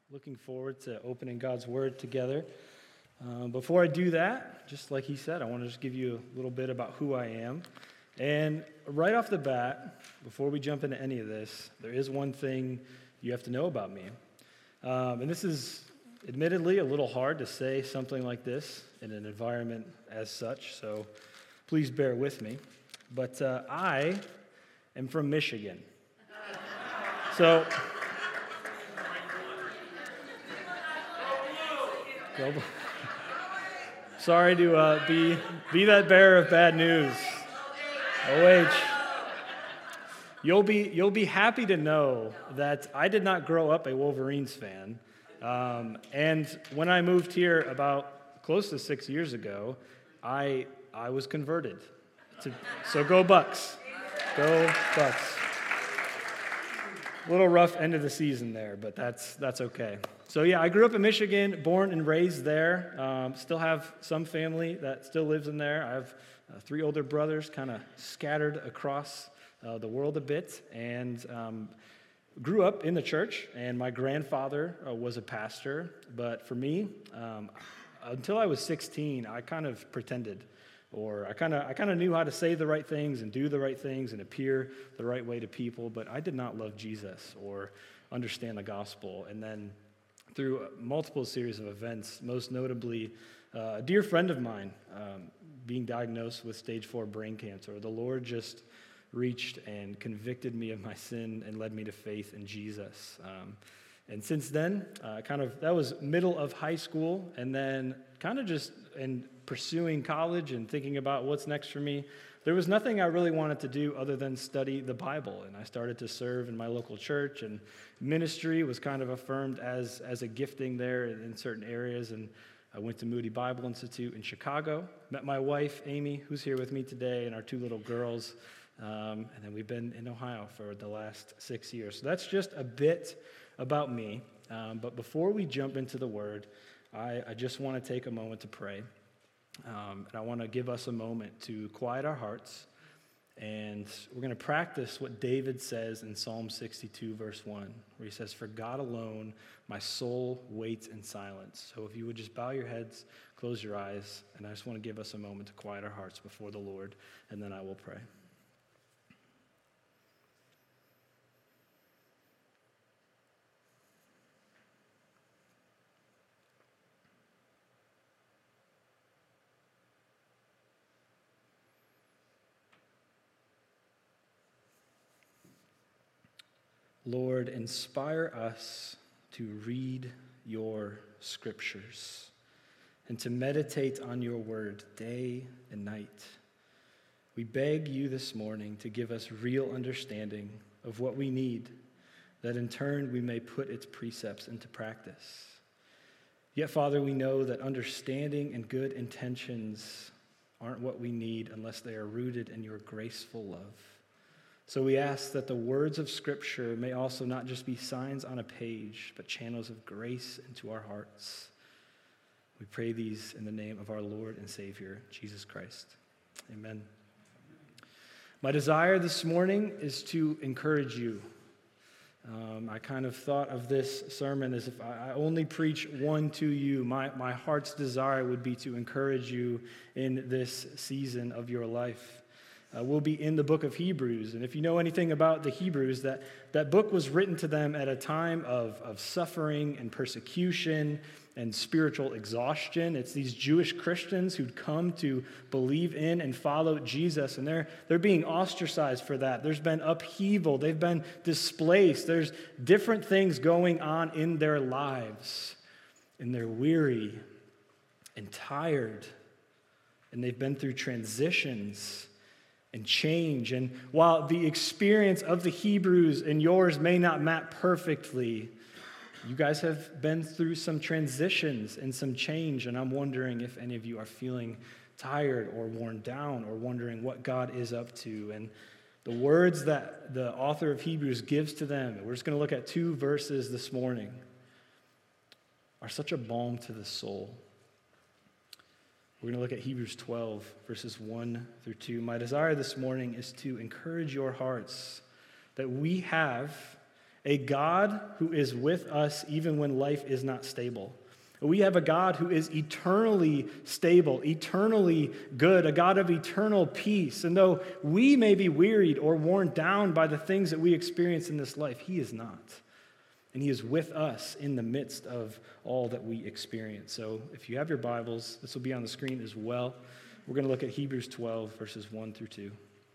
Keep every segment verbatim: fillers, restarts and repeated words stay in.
Looking forward to opening God's Word together. Um, before I do that, just like he said, I want to just give you a little bit about who I am. And right off the bat, before we jump into any of this, there is one thing you have to know about me. Um, and this is admittedly a little hard to say something like this in an environment as such, so please bear with me. But uh, I am from Michigan. So... Sorry to uh, be be that bearer of bad news. O H. You'll be you'll be happy to know that I did not grow up a Wolverines fan, um, and when I moved here about close to six years ago, I I was converted. To, so go Bucks, go Bucks. A little rough end of the season there, but that's that's okay. So yeah, I grew up in Michigan, born and raised there. Um, still have some family that still lives in there. I have uh, three older brothers, kind of scattered across uh, the world a bit, and um, grew up in the church. And my grandfather uh, was a pastor, but for me, um, until I was sixteen, I kind of pretended. Or I kind of I kind of knew how to say the right things and do the right things and appear the right way to people, but I did not love Jesus or understand the gospel. And then through multiple series of events, most notably uh, a dear friend of mine um, being diagnosed with stage four brain cancer, the Lord just reached and convicted me of my sin and led me to faith in Jesus. Um, and since then, uh, kind of that was middle of high school, and then kind of just in pursuing college and thinking about what's next for me, there was nothing I really wanted to do other than study the Bible. And I started to serve in my local church, and ministry was kind of affirmed as, as a gifting there in certain areas. And I went to Moody Bible Institute in Chicago, met my wife, Amy, who's here with me today, and our two little girls. Um, and then we've been in Ohio for the last six years. So that's just a bit about me. Um, but before we jump into the Word, I, I just want to take a moment to pray. Um, and I want to give us a moment to quiet our hearts, and we're going to practice what David says in Psalm sixty-two, verse one, where he says, "For God alone, my soul waits in silence." So if you would just bow your heads, close your eyes, and I just want to give us a moment to quiet our hearts before the Lord, and then I will pray. Lord, inspire us to read your scriptures and to meditate on your word day and night. We beg you this morning to give us real understanding of what we need, that in turn we may put its precepts into practice. Yet, Father, we know that understanding and good intentions aren't what we need unless they are rooted in your graceful love. So we ask that the words of Scripture may also not just be signs on a page, but channels of grace into our hearts. We pray these in the name of our Lord and Savior, Jesus Christ. Amen. My desire this morning is to encourage you. Um, I kind of thought of this sermon as if I only preach one to you. My, my heart's desire would be to encourage you in this season of your life. Uh, we'll be in the book of Hebrews, and if you know anything about the Hebrews, that, that book was written to them at a time of, of suffering and persecution and spiritual exhaustion. It's these Jewish Christians who'd come to believe in and follow Jesus, and they're, they're being ostracized for that. There's been upheaval. They've been displaced. There's different things going on in their lives, and they're weary and tired, and they've been through transitions and change. And while the experience of the Hebrews and yours may not map perfectly, you guys have been through some transitions and some change, and I'm wondering if any of you are feeling tired or worn down or wondering what God is up to. And the words that the author of Hebrews gives to them, we're just going to look at two verses this morning, are such a balm to the soul. We're going to look at Hebrews twelve, verses one through two. My desire this morning is to encourage your hearts that we have a God who is with us even when life is not stable. We have a God who is eternally stable, eternally good, a God of eternal peace. And though we may be wearied or worn down by the things that we experience in this life, he is not. And he is with us in the midst of all that we experience. So if you have your Bibles, this will be on the screen as well. We're going to look at Hebrews twelve, verses one through two.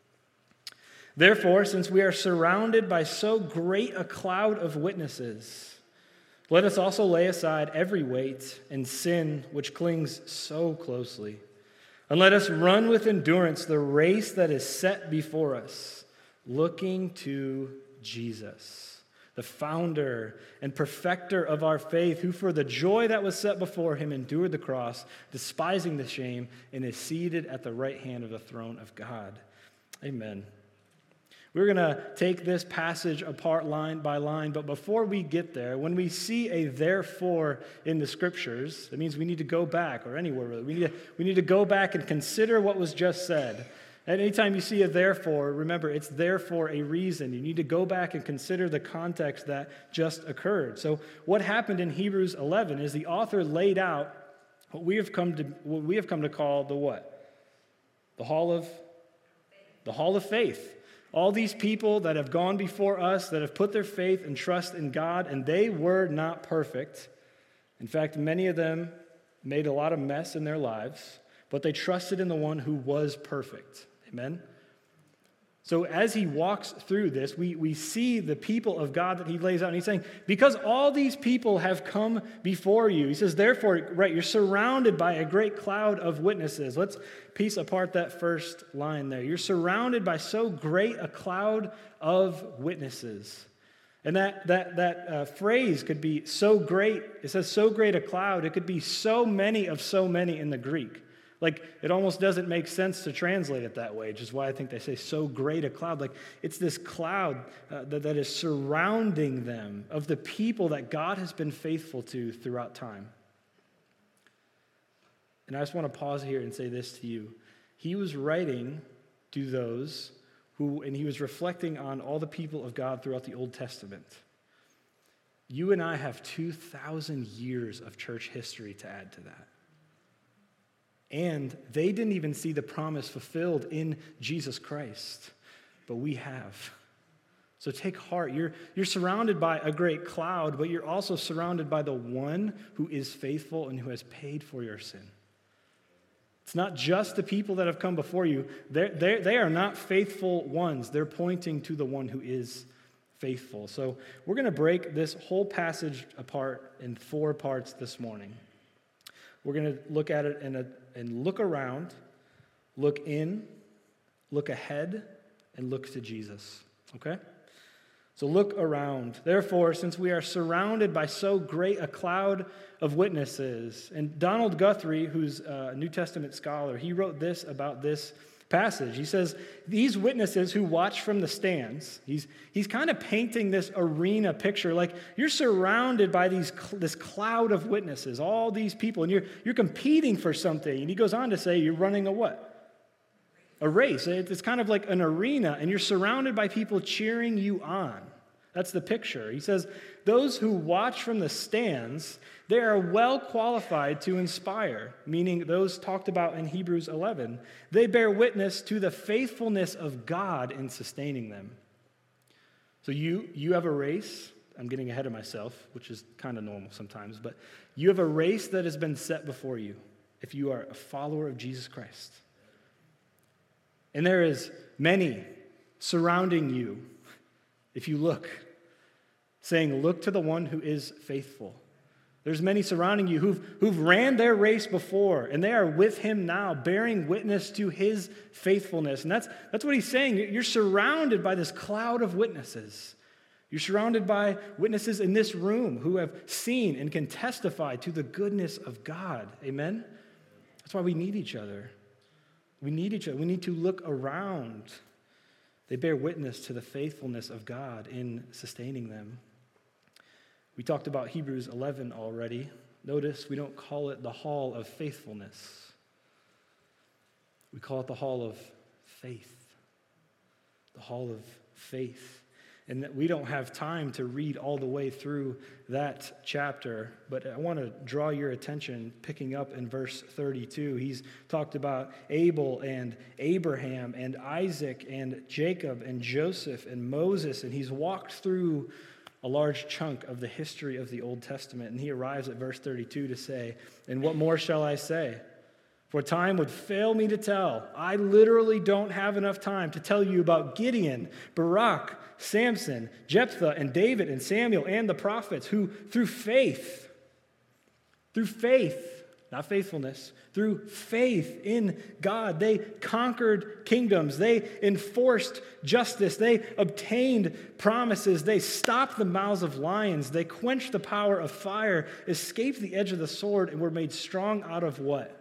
Therefore, since we are surrounded by so great a cloud of witnesses, let us also lay aside every weight and sin which clings so closely. And let us run with endurance the race that is set before us, looking to Jesus, the founder and perfecter of our faith, who for the joy that was set before him endured the cross, despising the shame, and is seated at the right hand of the throne of God. Amen. We're going to take this passage apart line by line, but before we get there, when we see a therefore in the scriptures, that means we need to go back, or anywhere really. We need to, we need to go back and consider what was just said. And anytime you see a therefore, remember, it's there for a reason. You need to go back and consider the context that just occurred. So what happened in Hebrews eleven is the author laid out what we have come to what we have come to call the what? The hall of the hall of faith. All these people that have gone before us, that have put their faith and trust in God, and they were not perfect. In fact, many of them made a lot of mess in their lives, but they trusted in the one who was perfect. Amen? So as he walks through this, we, we see the people of God that he lays out, and he's saying, because all these people have come before you, he says, therefore, right, you're surrounded by a great cloud of witnesses. Let's piece apart that first line there. You're surrounded by so great a cloud of witnesses. And that, that, that uh, phrase could be so great. It says so great a cloud. It could be so many of so many in the Greek. Like, it almost doesn't make sense to translate it that way, which is why I think they say so great a cloud. Like, it's this cloud uh, that, that is surrounding them of the people that God has been faithful to throughout time. And I just want to pause here and say this to you. He was writing to those who, and he was reflecting on all the people of God throughout the Old Testament. You and I have two thousand years of church history to add to that. And they didn't even see the promise fulfilled in Jesus Christ, but we have. So take heart. You're, you're surrounded by a great cloud, but you're also surrounded by the one who is faithful and who has paid for your sin. It's not just the people that have come before you. They're, they're, they are not faithful ones. They're pointing to the one who is faithful. So we're going to break this whole passage apart in four parts this morning. We're going to look at it in a, and look around, look in, look ahead, and look to Jesus. Okay? So look around. Therefore, since we are surrounded by so great a cloud of witnesses, and Donald Guthrie, who's a New Testament scholar, he wrote this about this passage. He says, these witnesses who watch from the stands, he's, he's kind of painting this arena picture, like you're surrounded by these this cloud of witnesses, all these people, and you're, you're competing for something. And he goes on to say, you're running a what? A race. It's kind of like an arena, and you're surrounded by people cheering you on. That's the picture. He says, those who watch from the stands, they are well qualified to inspire, meaning those talked about in Hebrews eleven. They bear witness to the faithfulness of God in sustaining them. So you, you have a race. I'm getting ahead of myself, which is kind of normal sometimes, but you have a race that has been set before you if you are a follower of Jesus Christ. And there is many surrounding you, if you look, saying, look to the one who is faithful. There's many surrounding you who've, who've ran their race before, and they are with him now, bearing witness to his faithfulness. And that's, that's what he's saying. You're surrounded by this cloud of witnesses. You're surrounded by witnesses in this room who have seen and can testify to the goodness of God. Amen? That's why we need each other. We need each other. We need to look around. They bear witness to the faithfulness of God in sustaining them. We talked about Hebrews eleven already. Notice we don't call it the hall of faithfulness. We call it the hall of faith. The hall of faith. And that we don't have time to read all the way through that chapter, but I want to draw your attention, picking up in verse thirty-two. He's talked about Abel and Abraham and Isaac and Jacob and Joseph and Moses, and he's walked through a large chunk of the history of the Old Testament, and he arrives at verse thirty-two to say, "And what more shall I say? For time would fail me to tell. I literally don't have enough time to tell you about Gideon, Barak, Samson, Jephthah, and David, and Samuel, and the prophets, who through faith, through faith, not faithfulness, through faith in God, they conquered kingdoms, they enforced justice, they obtained promises, they stopped the mouths of lions, they quenched the power of fire, escaped the edge of the sword, and were made strong out of what?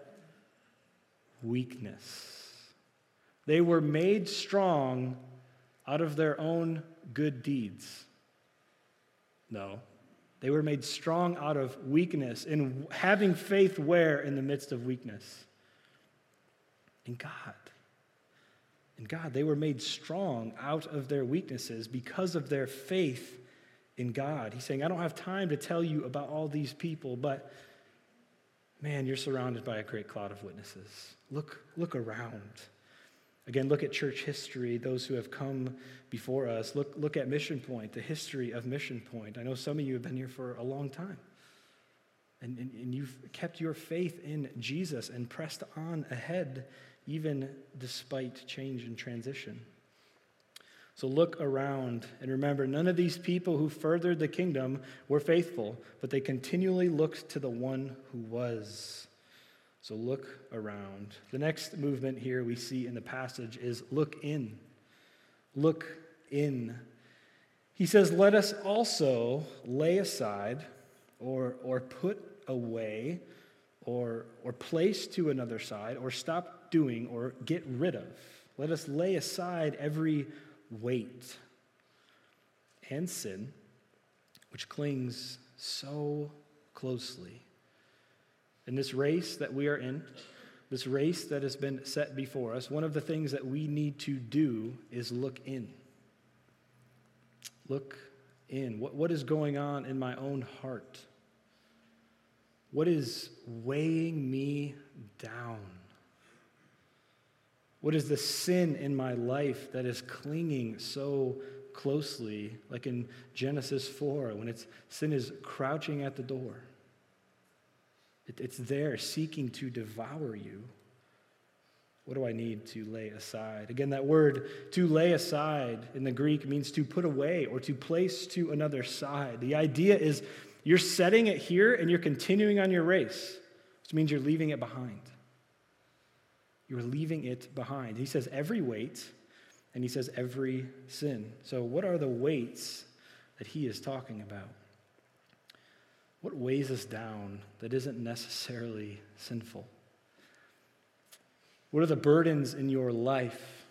Weakness. They were made strong out of their own good deeds. No. They were made strong out of weakness, in having faith where in the midst of weakness? In God. In God. They were made strong out of their weaknesses because of their faith in God. He's saying, I don't have time to tell you about all these people, but man, you're surrounded by a great cloud of witnesses. Look, look around. Again, look at church history, those who have come before us. Look, look at Mission Point, the history of Mission Point. I know some of you have been here for a long time. And, and, and you've kept your faith in Jesus and pressed on ahead, even despite change and transition. So look around and remember, none of these people who furthered the kingdom were faithful, but they continually looked to the one who was. So look around. The next movement here we see in the passage is look in. Look in. He says, let us also lay aside or, or put away or, or place to another side or stop doing or get rid of. Let us lay aside every weight and sin which clings so closely. In this race that we are in, this race that has been set before us, one of the things that we need to do is look in. Look in. What, what is going on in my own heart? What is weighing me down? What is the sin in my life that is clinging so closely, like in Genesis four, when it's sin is crouching at the door? It, it's there seeking to devour you. What do I need to lay aside? Again, that word to lay aside in the Greek means to put away or to place to another side. The idea is you're setting it here and you're continuing on your race, which means you're leaving it behind. You're leaving it behind. He says every weight, and he says every sin. So what are the weights that he is talking about? What weighs us down that isn't necessarily sinful? What are the burdens in your life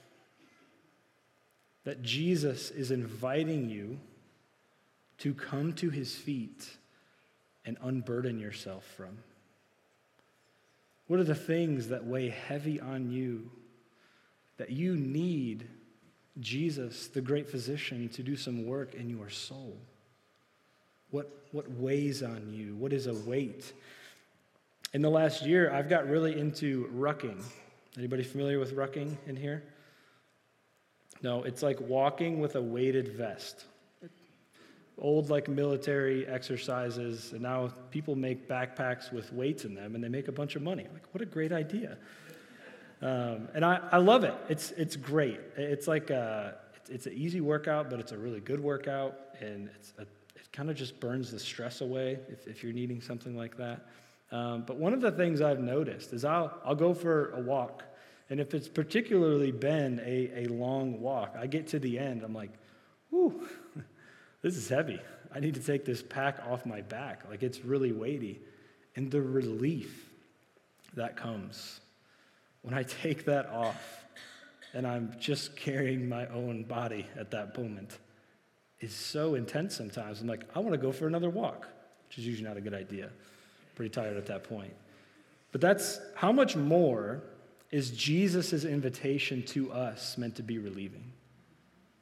that Jesus is inviting you to come to his feet and unburden yourself from? What are the things that weigh heavy on you that you need Jesus, the great physician, to do some work in your soul? What, what weighs on you? What is a weight? In the last year, I've got really into rucking. Anybody familiar with rucking in here? No, it's like walking with a weighted vest. Old like military exercises, and now people make backpacks with weights in them, and they make a bunch of money. Like, what a great idea. Um, and I, I love it. It's it's great. It's like a, it's, it's an easy workout, but it's a really good workout, and it's a, it kind of just burns the stress away if, if you're needing something like that. Um, but one of the things I've noticed is I'll I'll go for a walk, and if it's particularly been a, a long walk, I get to the end, I'm like, whew, this is heavy. I need to take this pack off my back. Like, it's really weighty. And the relief that comes when I take that off and I'm just carrying my own body at that moment is so intense sometimes. I'm like, I want to go for another walk, which is usually not a good idea. Pretty tired at that point. But that's how much more is Jesus' invitation to us meant to be relieving?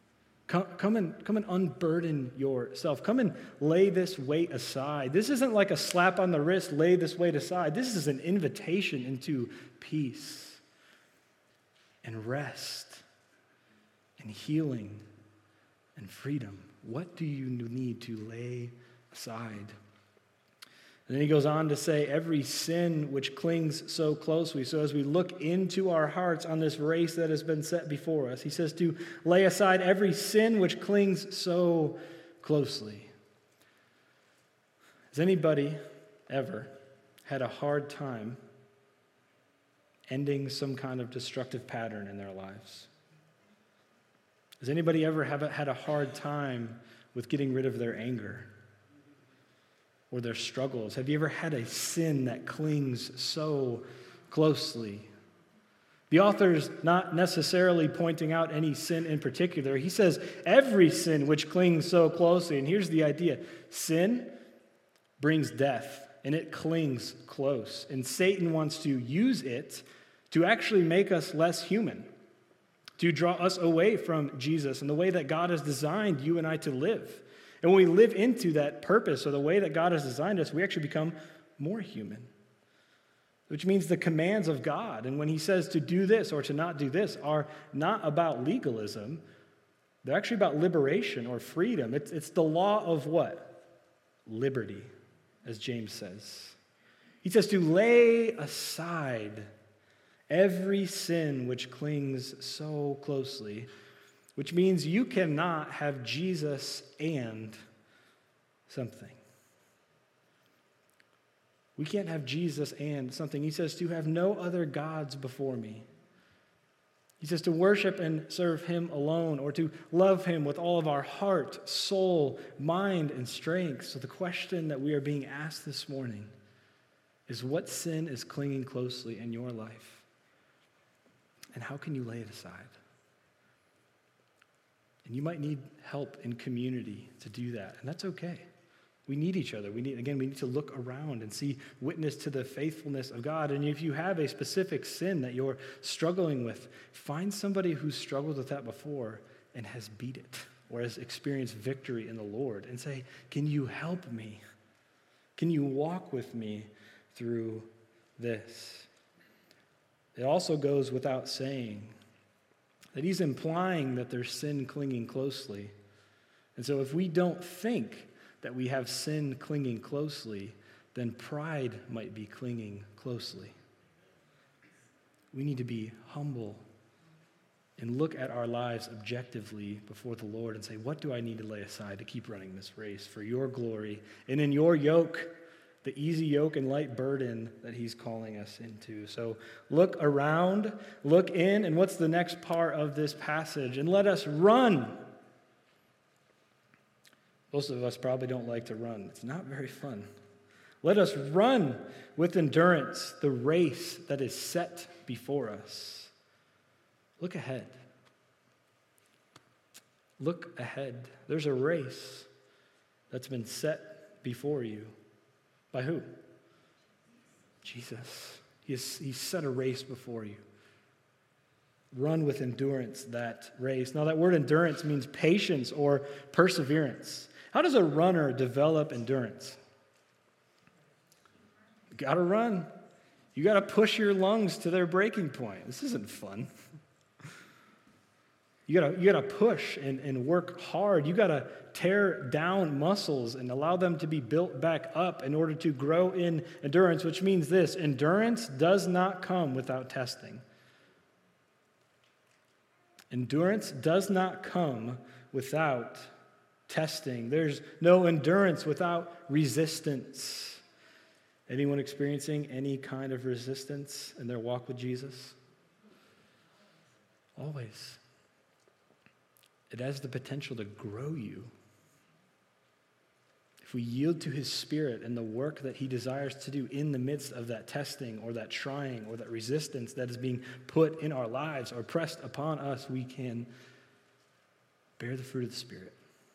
Come, come and come and unburden yourself. Come and lay this weight aside. This isn't like a slap on the wrist, lay this weight aside. This is an invitation into peace and rest and healing and freedom. What do you need to lay aside? And then he goes on to say, every sin which clings so closely. So as we look into our hearts on this race that has been set before us, he says to lay aside every sin which clings so closely. Has anybody ever had a hard time ending some kind of destructive pattern in their lives? Has anybody ever have a, had a hard time with getting rid of their anger or their struggles? Have you ever had a sin that clings so closely? The author's not necessarily pointing out any sin in particular. He says every sin which clings so closely. And here's the idea. Sin brings death, and it clings close. And Satan wants to use it to actually make us less human, to draw us away from Jesus and the way that God has designed you and I to live. And when we live into that purpose or the way that God has designed us, we actually become more human, which means the commands of God, and when he says to do this or to not do this, are not about legalism. They're actually about liberation or freedom. It's, it's the law of what? Liberty, as James says. He says to lay aside every sin which clings so closely, which means you cannot have Jesus and something. We can't have Jesus and something. He says to have no other gods before me. He says to worship and serve him alone, or to love him with all of our heart, soul, mind, and strength. So the question that we are being asked this morning is, what sin is clinging closely in your life? And how can you lay it aside? And you might need help in community to do that, and that's okay. We need each other. We need, again, we need to look around and see witness to the faithfulness of God. And if you have a specific sin that you're struggling with, find somebody who's struggled with that before and has beat it or has experienced victory in the Lord, and say, can you help me? Can you walk with me through this? It also goes without saying that he's implying that there's sin clinging closely. And so if we don't think that we have sin clinging closely, then pride might be clinging closely. We need to be humble and look at our lives objectively before the Lord and say, what do I need to lay aside to keep running this race for your glory and in your yoke, the easy yoke and light burden that he's calling us into. So look around, look in, and what's the next part of this passage? And let us run. Most of us probably don't like to run. It's not very fun. Let us run with endurance the race that is set before us. Look ahead. Look ahead. There's a race that's been set before you. By who? Jesus. He has, he set a race before you. Run with endurance that race. Now that word endurance means patience or perseverance. How does a runner develop endurance? You gotta run. You gotta push your lungs to their breaking point. This isn't fun. You gotta, you gotta push and, and work hard. You gotta tear down muscles and allow them to be built back up in order to grow in endurance, which means this: endurance does not come without testing. Endurance does not come without testing. There's no endurance without resistance. Anyone experiencing any kind of resistance in their walk with Jesus? Always. It has the potential to grow you. If we yield to his Spirit and the work that he desires to do in the midst of that testing or that trying or that resistance that is being put in our lives or pressed upon us, we can bear the fruit of the Spirit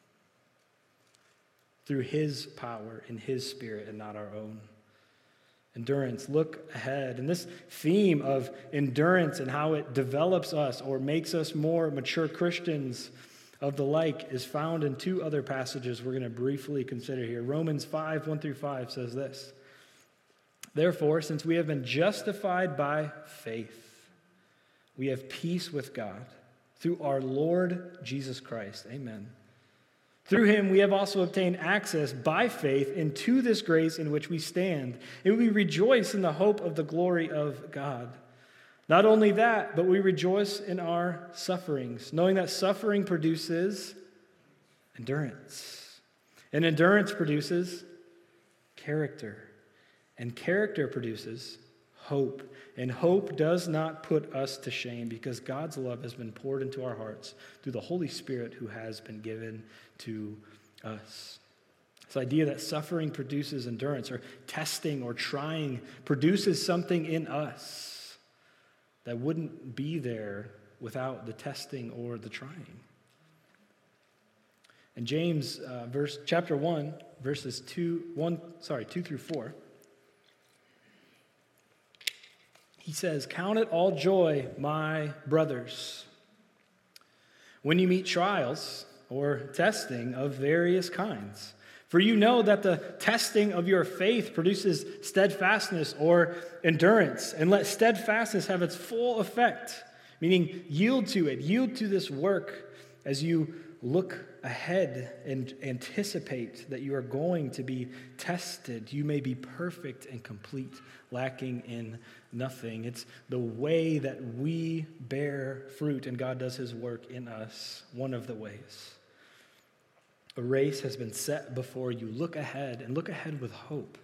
through his power and his Spirit and not our own. Endurance, look ahead. And this theme of endurance and how it develops us or makes us more mature Christians of the like is found in two other passages we're going to briefly consider here. Romans five, one through five says this: "Therefore, since we have been justified by faith, we have peace with God through our Lord Jesus Christ." Amen. "Through him we have also obtained access by faith into this grace in which we stand, and we rejoice in the hope of the glory of God. Not only that, but we rejoice in our sufferings, knowing that suffering produces endurance. And endurance produces character. And character produces hope. And hope does not put us to shame, because God's love has been poured into our hearts through the Holy Spirit who has been given to us." This idea that suffering produces endurance, or testing or trying produces something in us that wouldn't be there without the testing or the trying. In James uh, verse chapter one, verses two, one, sorry, two through four, he says, "Count it all joy, my brothers, when you meet trials or testing of various kinds. For you know that the testing of your faith produces steadfastness or endurance. And let steadfastness have its full effect," meaning yield to it, yield to this work as you look ahead and anticipate that you are going to be tested. You may be perfect and complete, lacking in nothing. It's the way that we bear fruit and God does his work in us, one of the ways. A race has been set before you. Look ahead, and look ahead with hope.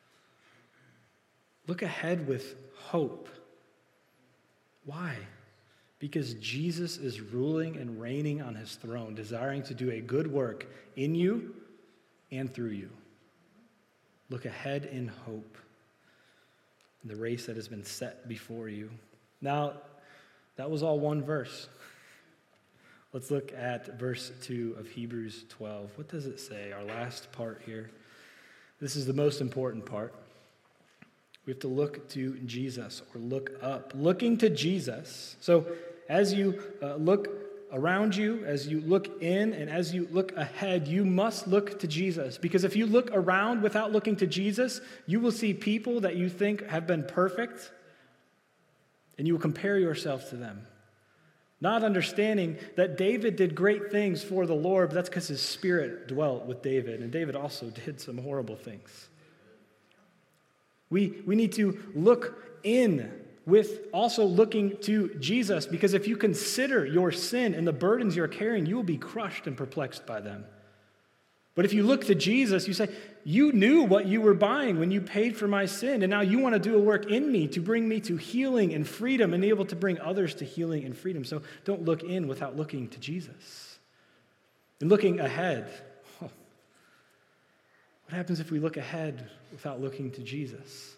Look ahead with hope. Why? Because Jesus is ruling and reigning on his throne, desiring to do a good work in you and through you. Look ahead in hope. The race that has been set before you. Now, that was all one verse. Let's look at verse two of Hebrews twelve. What does it say? Our last part here. This is the most important part. We have to look to Jesus, or look up. Looking to Jesus. So as you uh, look around you, as you look in, and as you look ahead, you must look to Jesus. Because if you look around without looking to Jesus, you will see people that you think have been perfect, and you will compare yourself to them. Not understanding that David did great things for the Lord, but that's because his spirit dwelt with David, and David also did some horrible things. We, we need to look in with also looking to Jesus, because if you consider your sin and the burdens you're carrying, you will be crushed and perplexed by them. But if you look to Jesus, you say, you knew what you were buying when you paid for my sin, and now you want to do a work in me to bring me to healing and freedom and be able to bring others to healing and freedom. So don't look in without looking to Jesus. And looking ahead, oh, what happens if we look ahead without looking to Jesus?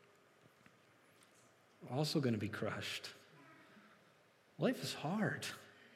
We're also going to be crushed. Life is hard.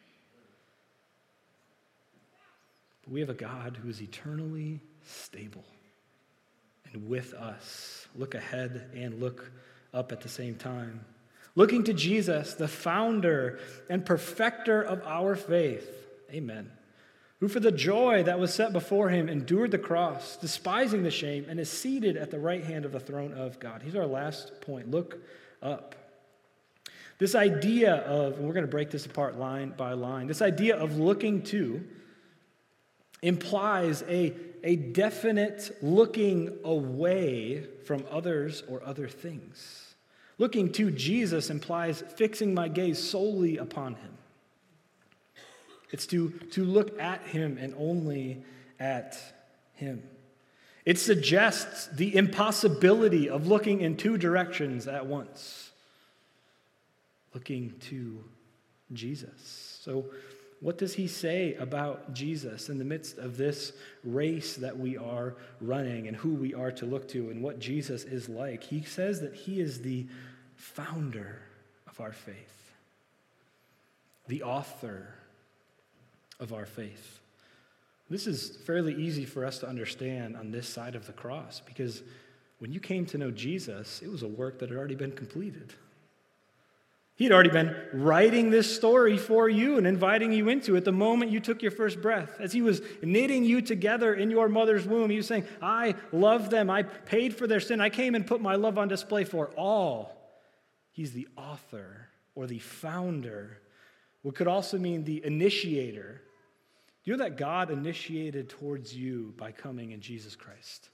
But we have a God who is eternally stable and with us. Look ahead and look up at the same time. Looking to Jesus, the founder and perfecter of our faith. Amen. Who for the joy that was set before him endured the cross, despising the shame, and is seated at the right hand of the throne of God. Here's our last point. Look up. This idea of, and we're going to break this apart line by line, this idea of looking to implies a, a definite looking away from others or other things. Looking to Jesus implies fixing my gaze solely upon him. It's to, to look at him and only at him. It suggests the impossibility of looking in two directions at once. Looking to Jesus. So, what does he say about Jesus in the midst of this race that we are running and who we are to look to and what Jesus is like? He says that he is the founder of our faith, the author of our faith. This is fairly easy for us to understand on this side of the cross, because when you came to know Jesus, it was a work that had already been completed. He'd already been writing this story for you and inviting you into it the moment you took your first breath. As he was knitting you together in your mother's womb, he was saying, I love them. I paid for their sin. I came and put my love on display for all. He's the author or the founder, what could also mean the initiator. Do you know that God initiated towards you by coming in Jesus Christ?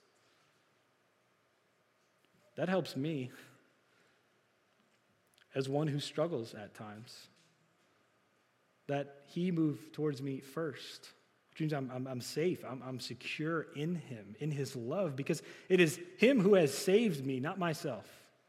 That helps me as one who struggles at times, that he moved towards me first, which means I'm, I'm, I'm safe, I'm, I'm secure in him, in his love, because it is him who has saved me, not myself.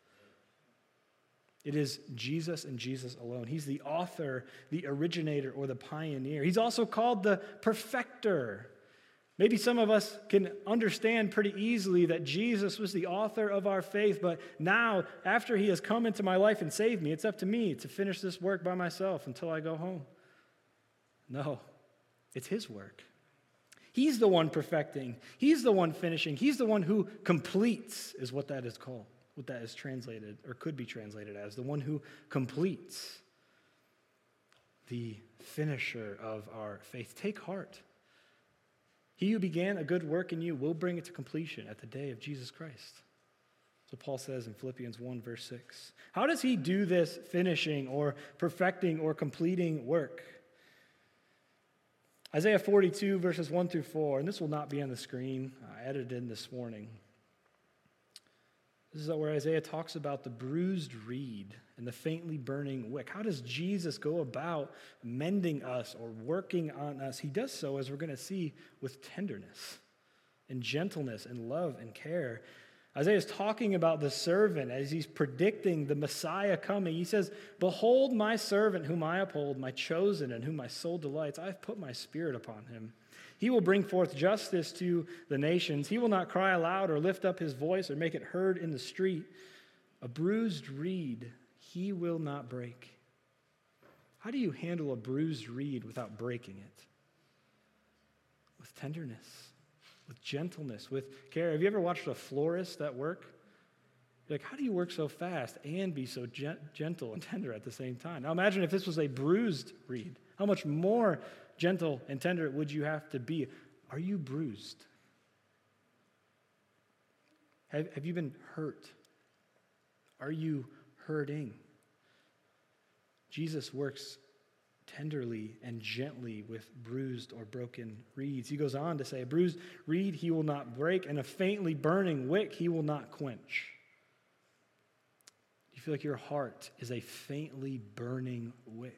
It is Jesus and Jesus alone. He's the author, the originator, or the pioneer. He's also called the perfecter. Maybe some of us can understand pretty easily that Jesus was the author of our faith, but now, after he has come into my life and saved me, it's up to me to finish this work by myself until I go home. No, it's his work. He's the one perfecting. He's the one finishing. He's the one who completes, is what that is called, what that is translated, or could be translated as, the one who completes, the finisher of our faith. Take heart. He who began a good work in you will bring it to completion at the day of Jesus Christ. So Paul says in Philippians one, verse six. How does he do this finishing or perfecting or completing work? Isaiah forty-two, verses one through four, and this will not be on the screen. I edited in this morning. This is where Isaiah talks about the bruised reed and the faintly burning wick. How does Jesus go about mending us or working on us? He does so, as we're going to see, with tenderness and gentleness and love and care. Isaiah is talking about the servant as he's predicting the Messiah coming. He says, behold my servant whom I uphold, my chosen and whom my soul delights. I've put my spirit upon him. He will bring forth justice to the nations. He will not cry aloud or lift up his voice or make it heard in the street. A bruised reed he will not break. How do you handle a bruised reed without breaking it? With tenderness, with gentleness, with care. Have you ever watched a florist at work? You're like, how do you work so fast and be so gent- gentle and tender at the same time? Now imagine if this was a bruised reed. How much more gentle and tender would you have to be? Are you bruised? Have, have you been hurt? Are you hurting? Jesus works tenderly and gently with bruised or broken reeds. He goes on to say, a bruised reed he will not break, and a faintly burning wick he will not quench. Do you feel like your heart is a faintly burning wick?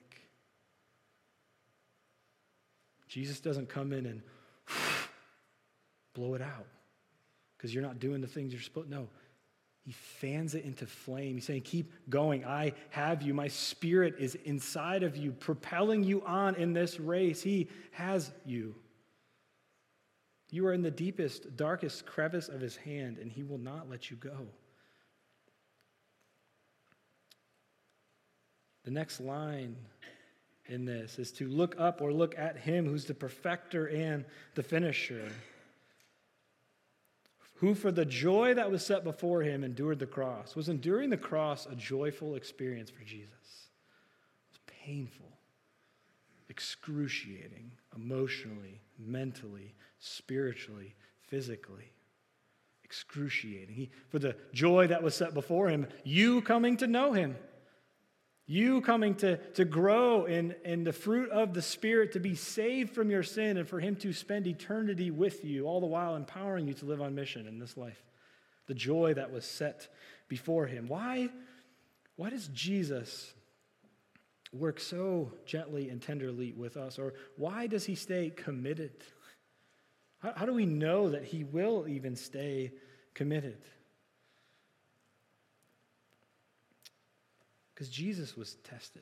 Jesus doesn't come in and blow it out because you're not doing the things you're supposed to. No, he fans it into flame. He's saying, keep going. I have you. My spirit is inside of you, propelling you on in this race. He has you. You are in the deepest, darkest crevice of his hand, and he will not let you go. The next line in this is to look up or look at him who's the perfecter and the finisher, who for the joy that was set before him endured the cross. Was enduring the cross a joyful experience for Jesus? It was painful, excruciating, emotionally, mentally, spiritually, physically. Excruciating. He, for the joy that was set before him, you coming to know him. You coming to, to grow in, in the fruit of the Spirit, to be saved from your sin, and for him to spend eternity with you, all the while empowering you to live on mission in this life. The joy that was set before him. Why, why does Jesus work so gently and tenderly with us? Or why does he stay committed? How, how do we know that he will even stay committed? Because Jesus was tested.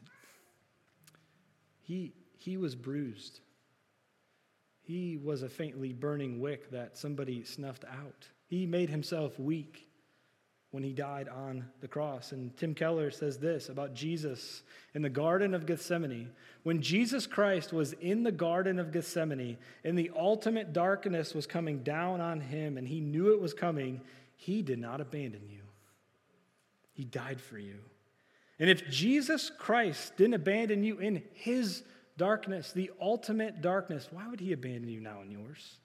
He, he was bruised. He was a faintly burning wick that somebody snuffed out. He made himself weak when he died on the cross. And Tim Keller says this about Jesus in the Garden of Gethsemane. When Jesus Christ was in the Garden of Gethsemane and the ultimate darkness was coming down on him and he knew it was coming, he did not abandon you. He died for you. And if Jesus Christ didn't abandon you in his darkness, the ultimate darkness, why would he abandon you now in yours?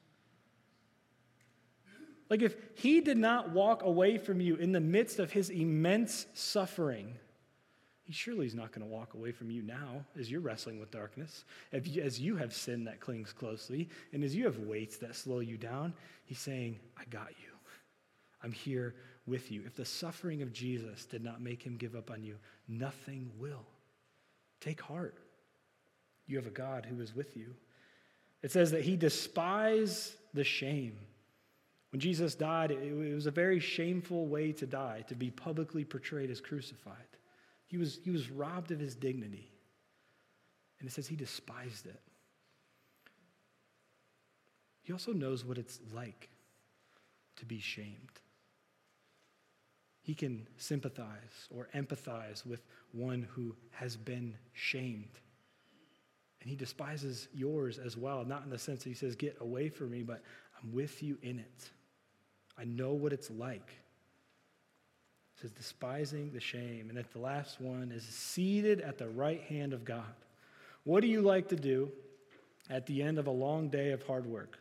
Like if he did not walk away from you in the midst of his immense suffering, he surely is not going to walk away from you now as you're wrestling with darkness, as you have sin that clings closely, and as you have weights that slow you down. He's saying, I got you. I'm here with you. If the suffering of Jesus did not make him give up on you, nothing will. Take heart. You have a God who is with you. It says that he despised the shame. When Jesus died, it was a very shameful way to die, to be publicly portrayed as crucified. He was, he was robbed of his dignity. And it says he despised it. He also knows what it's like to be shamed. He can sympathize or empathize with one who has been shamed. And he despises yours as well, not in the sense that he says, get away from me, but I'm with you in it. I know what it's like. It says, despising the shame. And at the last one is seated at the right hand of God. What do you like to do at the end of a long day of hard work?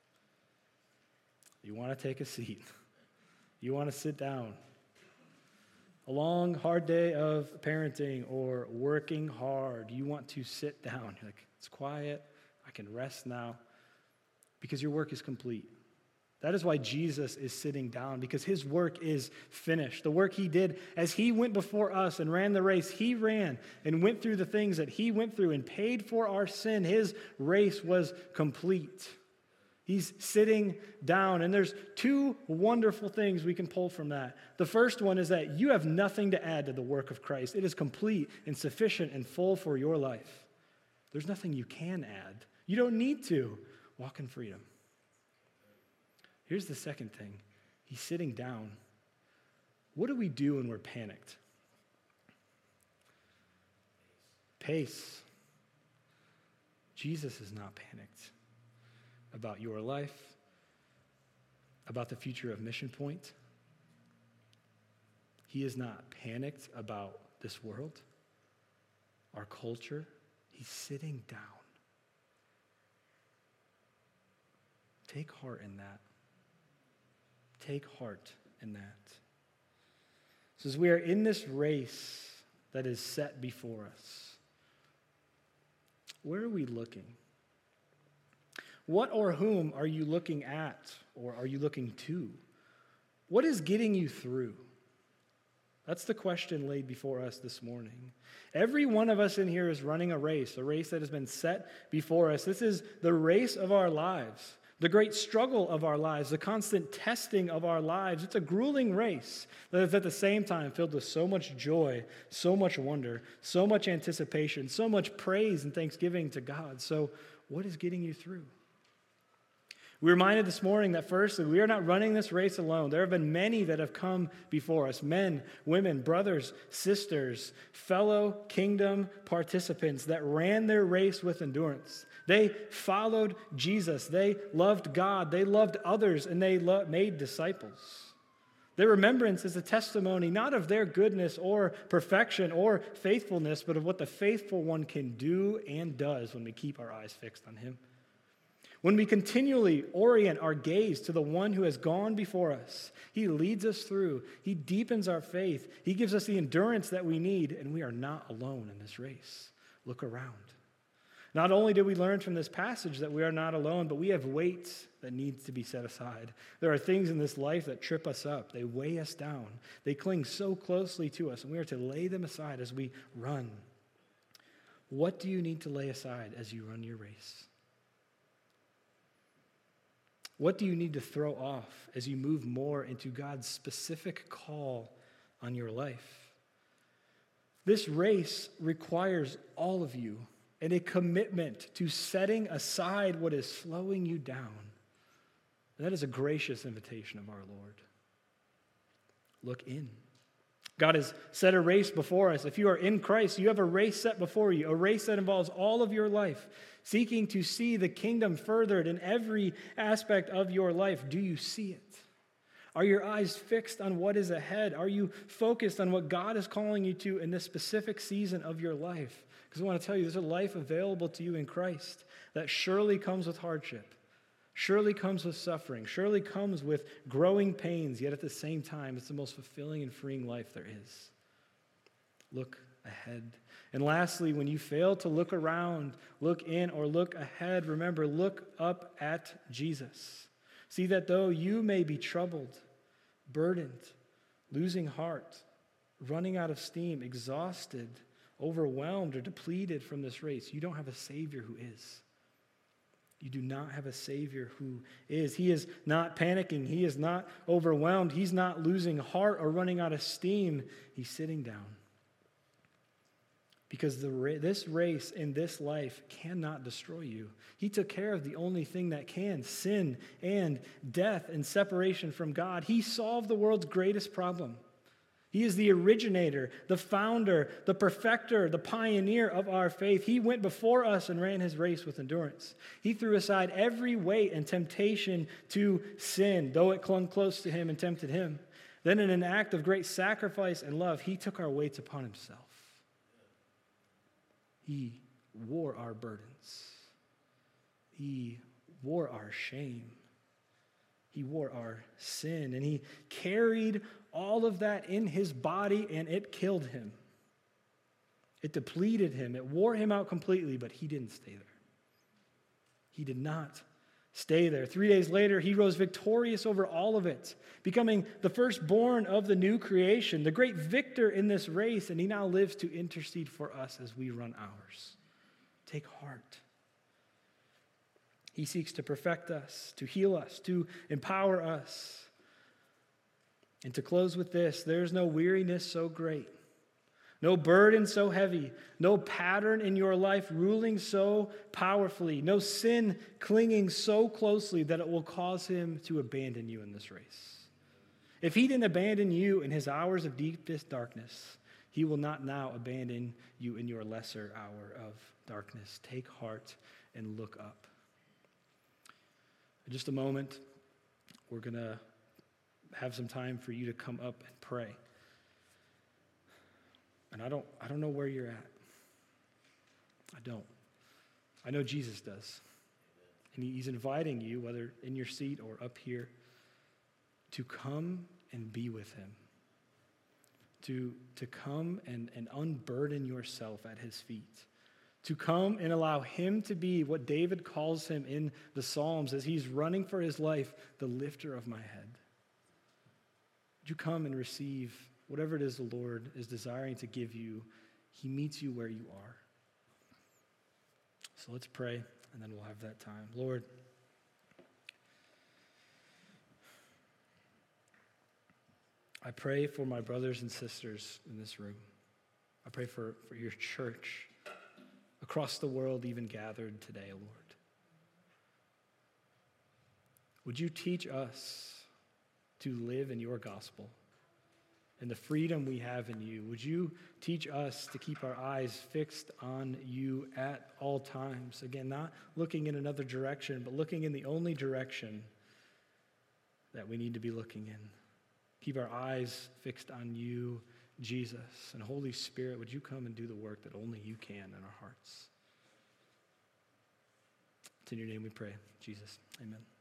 You want to take a seat. You want to sit down. A long, hard day of parenting or working hard. You want to sit down. You're like, it's quiet. I can rest now. Because your work is complete. That is why Jesus is sitting down, because his work is finished. The work he did as he went before us and ran the race, he ran and went through the things that he went through and paid for our sin. His race was complete. He's sitting down, and there's two wonderful things we can pull from that. The first one is that you have nothing to add to the work of Christ. It is complete and sufficient and full for your life. There's nothing you can add. You don't need to. Walk in freedom. Here's the second thing. He's sitting down. What do we do when we're panicked? Pace. Jesus is not panicked about your life, about the future of Mission Point. He is not panicked about this world, our culture. He's sitting down. Take heart in that. Take heart in that. So as we are in this race that is set before us, where are we looking? What or whom are you looking at, or are you looking to? What is getting you through? That's the question laid before us this morning. Every one of us in here is running a race, a race that has been set before us. This is the race of our lives, the great struggle of our lives, the constant testing of our lives. It's a grueling race that is at the same time filled with so much joy, so much wonder, so much anticipation, so much praise and thanksgiving to God. So what is getting you through? We reminded this morning that firstly, we are not running this race alone. There have been many that have come before us, men, women, brothers, sisters, fellow kingdom participants that ran their race with endurance. They followed Jesus. They loved God. They loved others, and they lo- made disciples. Their remembrance is a testimony not of their goodness or perfection or faithfulness, but of what the faithful one can do and does when we keep our eyes fixed on him. When we continually orient our gaze to the one who has gone before us, he leads us through. He deepens our faith. He gives us the endurance that we need, and we are not alone in this race. Look around. Not only did we learn from this passage that we are not alone, but we have weights that need to be set aside. There are things in this life that trip us up. They weigh us down. They cling so closely to us, and we are to lay them aside as we run. What do you need to lay aside as you run your race? What do you need to throw off as you move more into God's specific call on your life? This race requires all of you and a commitment to setting aside what is slowing you down. And that is a gracious invitation of our Lord. Look in. God has set a race before us. If you are in Christ, you have a race set before you, a race that involves all of your life, seeking to see the kingdom furthered in every aspect of your life. Do you see it? Are your eyes fixed on what is ahead? Are you focused on what God is calling you to in this specific season of your life? Because I want to tell you, there's a life available to you in Christ that surely comes with hardship, surely comes with suffering, surely comes with growing pains, yet at the same time, it's the most fulfilling and freeing life there is. Look ahead. And lastly, when you fail to look around, look in, or look ahead, remember, look up at Jesus. See that though you may be troubled, burdened, losing heart, running out of steam, exhausted, overwhelmed, or depleted from this race, you don't have a Savior who is. You do not have a Savior who is. He is not panicking. He is not overwhelmed. He's not losing heart or running out of steam. He's sitting down. Because the ra- this race in this life cannot destroy you. He took care of the only thing that can, sin and death and separation from God. He solved the world's greatest problem. He is the originator, the founder, the perfecter, the pioneer of our faith. He went before us and ran his race with endurance. He threw aside every weight and temptation to sin, though it clung close to him and tempted him. Then in an act of great sacrifice and love, he took our weights upon himself. He wore our burdens. He wore our shame. He wore our sin. And he carried all of that in his body, and it killed him. It depleted him. It wore him out completely, but he didn't stay there. He did not stay there. Three days later, he rose victorious over all of it, becoming the firstborn of the new creation, the great victor in this race, and he now lives to intercede for us as we run ours. Take heart. He seeks to perfect us, to heal us, to empower us. And to close with this, there's no weariness so great, no burden so heavy, no pattern in your life ruling so powerfully, no sin clinging so closely that it will cause him to abandon you in this race. If he didn't abandon you in his hours of deepest darkness, he will not now abandon you in your lesser hour of darkness. Take heart and look up. In just a moment, we're going to have some time for you to come up and pray. And I don't I don't know where you're at. I don't. I know Jesus does. And he's inviting you, whether in your seat or up here, to come and be with him. To, to come and, and unburden yourself at his feet. To come and allow him to be what David calls him in the Psalms as he's running for his life, the lifter of my head. Would you come and receive whatever it is the Lord is desiring to give you? He meets you where you are. So let's pray, and then we'll have that time. Lord, I pray for my brothers and sisters in this room. I pray for, for your church across the world, even gathered today, Lord. Would you teach us to live in your gospel and the freedom we have in you? Would you teach us to keep our eyes fixed on you at all times? Again, not looking in another direction, but looking in the only direction that we need to be looking in. Keep our eyes fixed on you, Jesus. And Holy Spirit, would you come and do the work that only you can in our hearts? It's in your name we pray, Jesus. Amen.